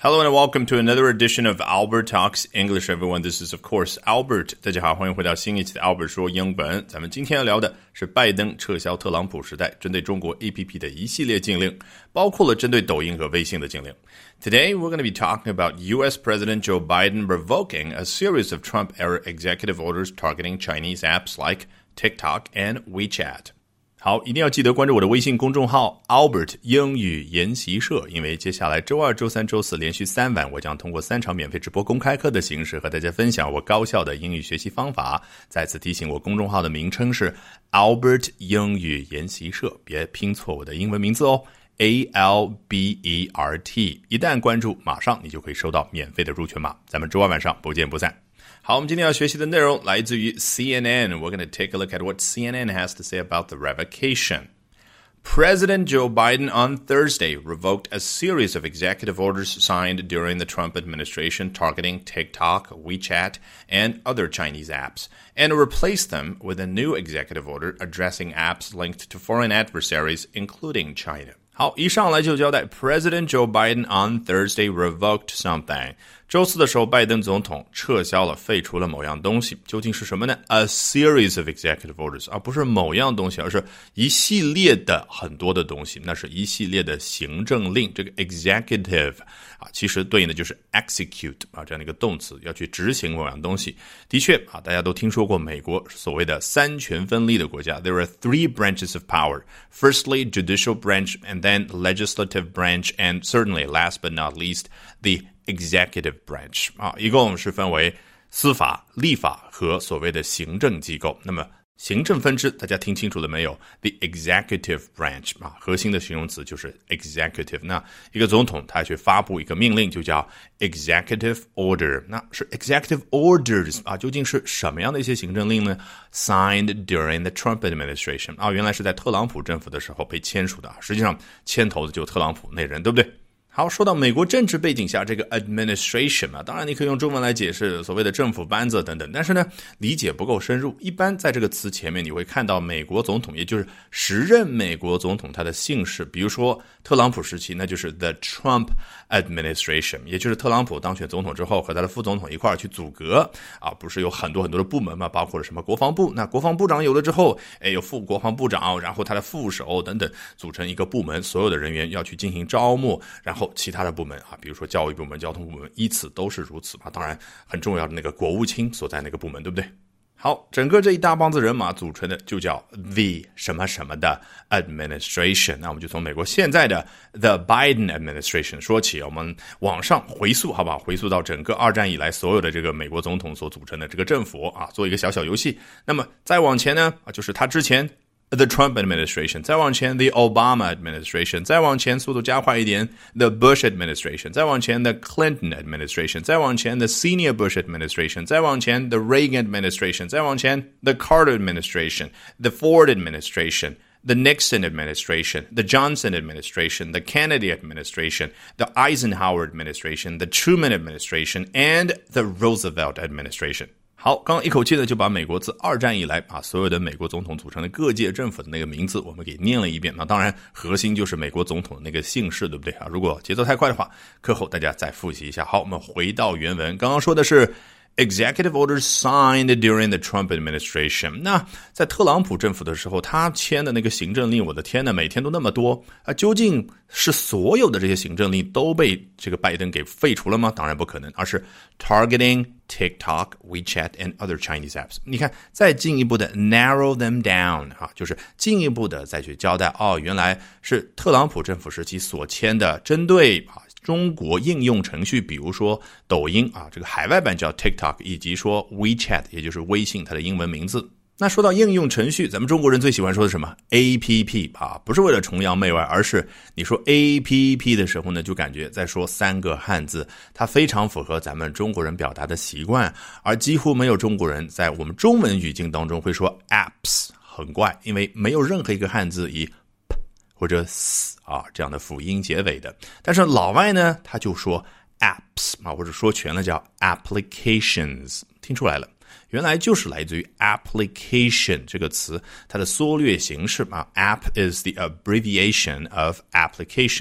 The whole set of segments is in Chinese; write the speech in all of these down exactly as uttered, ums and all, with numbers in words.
Hello and welcome to another edition of Albert Talks English, everyone. This is, of course, Albert. 大家好，欢迎回到新一期的 Albert 说英文。咱们今天要聊的是拜登撤销特朗普时代针对中国 A P P 的一系列禁令，包括了针对抖音和微信的禁令。Today, we're going to be talking about U S President Joe Biden revoking a series of Trump-era executive orders targeting Chinese apps like TikTok and WeChat.好，一定要记得关注我的微信公众号 Albert 英语研习社，因为接下来周二、周三、周四连续三晚，我将通过三场免费直播公开课的形式和大家分享我高效的英语学习方法。再次提醒我公众号的名称是 Albert 英语研习社，别拼错我的英文名字哦。A L B E R T 一旦关注，马上你就可以收到免费的入群码。咱们周二晚上不见不散。好，我们今天要学习的内容来自于 C N N. We're going to take a look at what C N N has to say about the revocation. President Joe Biden on Thursday revoked a series of executive orders signed during the Trump administration targeting TikTok, WeChat, and other Chinese apps, and replaced them with a new executive order addressing apps linked to foreign adversaries, including China.好，一上来就交代 President Joe Biden on Thursday revoked something. 周四的时候，拜登总统撤销了、废除了某样东西，究竟是什么呢？ A series of executive orders， 而不是某样东西，而是一系列的很多的东西，那是一系列的行政令。这个 executive 啊，其实对应的就是 execute 啊这样的一个动词，要去执行某样东西。的确啊，大家都听说过美国所谓的三权分立的国家。There are three branches of power. Firstly, judicial branch, and then legislative branch, and certainly last but not least, the executive branch 啊，一共是分为司法、立法和所谓的行政机构。那么行政分支大家听清楚了没有？ The executive branch 啊，核心的形容词就是 executive。那一个总统他去发布一个命令就叫 executive order。那是 executive orders 啊，究竟是什么样的一些行政令呢？ Signed during the Trump administration 啊，原来是在特朗普政府的时候被签署的，实际上牵头的就是特朗普那人，对不对？好，说到美国政治背景下这个 administration 啊，当然你可以用中文来解释所谓的政府班子等等，但是呢，理解不够深入。一般在这个词前面你会看到美国总统，也就是时任美国总统他的姓氏，比如说特朗普时期，那就是 the Trump administration， 也就是特朗普当选总统之后和他的副总统一块儿去组阁啊，不是有很多很多的部门嘛，包括了什么国防部，那国防部长有了之后，哎，有副国防部长，然后他的副手等等，组成一个部门，所有的人员要去进行招募，然后其他的部门啊，比如说教育部门、交通部门，依次都是如此啊。当然，很重要的那个国务卿所在那个部门，对不对？好，整个这一大帮子人马组成的就叫 the 什么什么的 administration。那我们就从美国现在的 the Biden administration 说起，我们往上回溯，好不好？回溯到整个二战以来所有的这个美国总统所组成的这个政府啊，做一个小小游戏。那么再往前呢，啊，就是他之前。The Trump administration， 再往前 The Obama administration， 再往前速度加快一点 The Bush administration， 再往前 The Clinton administration， 再往前 The Senior Bush administration， 再往前 The Reagan administration， 再往前 The Carter administration， The Ford administration， The Nixon administration, the Johnson administration, the Kennedy administration, the Eisenhower administration, the Truman administration, and the Roosevelt administration.好，刚刚一口气呢就把美国自二战以来啊所有的美国总统组成的各界政府的那个名字我们给念了一遍。那当然核心就是美国总统的那个姓氏，对不对啊？如果节奏太快的话，课后大家再复习一下。好，我们回到原文，刚刚说的是Executive orders signed during the Trump administration. 那在特朗普政府的时候，他签的那个行政令，我的天哪，每天都那么多啊！究竟是所有的这些行政令都被这个拜登给废除了吗？当然不可能，而是 targeting TikTok, WeChat, and other Chinese apps. 你看，再进一步的 narrow them down 啊，就是进一步的再去交代，哦，原来是特朗普政府时期所签的，针对啊。中国应用程序，比如说抖音啊，这个海外版叫 TikTok， 以及说 WeChat， 也就是微信它的英文名字。那说到应用程序，咱们中国人最喜欢说的什么 A P P 啊，不是为了崇洋媚外，而是你说 A P P 的时候呢，就感觉在说三个汉字，它非常符合咱们中国人表达的习惯，而几乎没有中国人在我们中文语境当中会说 apps， 很怪，因为没有任何一个汉字以或者 s 啊这样的辅音结尾的，但是老外呢他就说 apps 啊，或者说全了叫 applications， 听出来了，原来就是来自于 application 这个词，它的缩略形式啊 ，app is the abbreviation of application。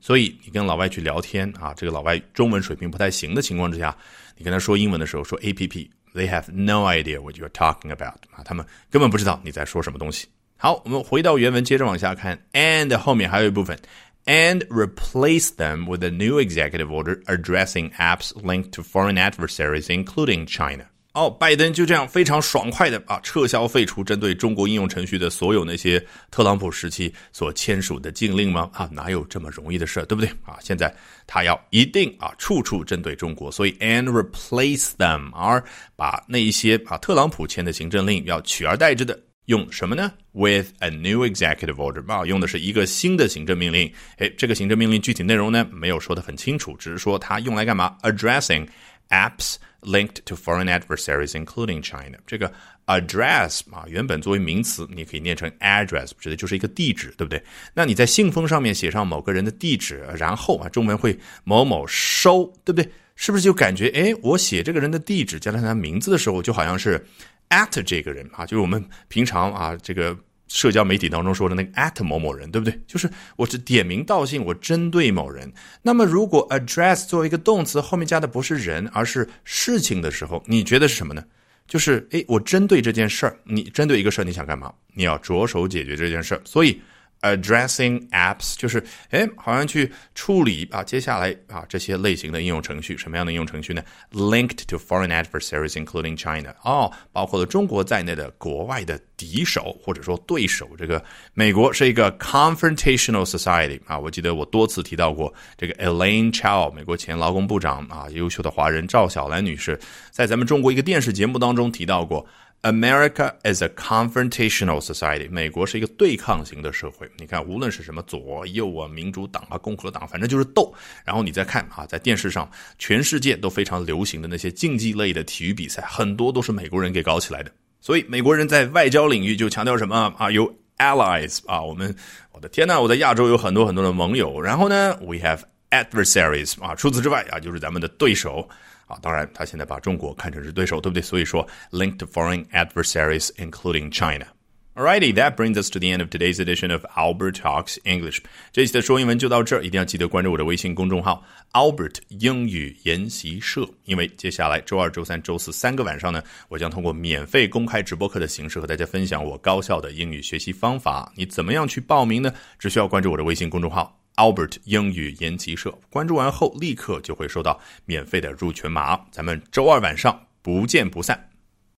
所以你跟老外去聊天啊，这个老外中文水平不太行的情况之下，你跟他说英文的时候说 A P P， they have no idea what you're talking about 啊，他们根本不知道你在说什么东西。好，我们回到原文，接着往下看 and 后面还有一部分and replace them with a new executive order addressing apps linked to foreign adversaries, including China. 哦，拜登就这样非常爽快的啊，撤销废除针对中国应用程序的所有那些特朗普时期所签署的禁令吗？啊，哪有这么容易的事，对不对？啊，现在他要一定啊，处处针对中国，所以 and replace them， 而把那一些啊特朗普签的行政令要取而代之的。用什么呢 ？With a new executive order 啊，用的是一个新的行政命令。诶，这个行政命令具体内容呢，没有说得很清楚，只是说它用来干嘛 ？Addressing apps linked to foreign adversaries, including China. 这个 address 啊，原本作为名词，你可以念成 address， 指的就是一个地址，对不对？那你在信封上面写上某个人的地址，然后啊，中文会某某收，对不对？是不是就感觉，诶，我写这个人的地址加上他名字的时候，就好像是at 这个人啊，就是我们平常啊这个社交媒体当中说的那个 at 某某人，对不对？就是我是点名道姓，我针对某人。那么如果 address 作为一个动词，后面加的不是人，而是事情的时候，你觉得是什么呢？就是诶，我针对这件事儿，你针对一个事儿，你想干嘛？你要着手解决这件事儿，所以addressing apps 就是诶好像去处理啊接下来啊这些类型的应用程序，什么样的应用程序呢？ Linked to foreign adversaries including China 哦，包括了中国在内的国外的敌手或者说对手。这个美国是一个 confrontational society 啊，我记得我多次提到过这个 Elaine Chao 美国前劳工部长啊，优秀的华人赵小兰女士在咱们中国一个电视节目当中提到过America is a confrontational society. 美国是一个对抗型的社会。你看，无论是什么左右啊、民主党啊、共和党，反正就是斗。然后你再看啊，在电视上，全世界都非常流行的那些竞技类的体育比赛，很多都是美国人给搞起来的。所以美国人在外交领域就强调什么啊？有 allies 啊，我们，我的天哪，我在亚洲有很多很多的盟友。然后呢 ，we have adversaries 啊，除此之外啊，就是咱们的对手。啊，当然他现在把中国看成是对手，对不对？所以说 linked to foreign adversaries including China. Alrighty, that brings us to the end of today's edition of Albert Talks English. 这一期的说英文就到这儿，一定要记得关注我的微信公众号 Albert 英语研习社，因为接下来周二、周三、周四三个晚上呢，我将通过免费公开直播课的形式和大家分享我高效的英语学习方法。你怎么样去报名呢？只需要关注我的微信公众号Albert 英语研习社，关注完后立刻就会收到免费的入群码。咱们周二晚上不见不散。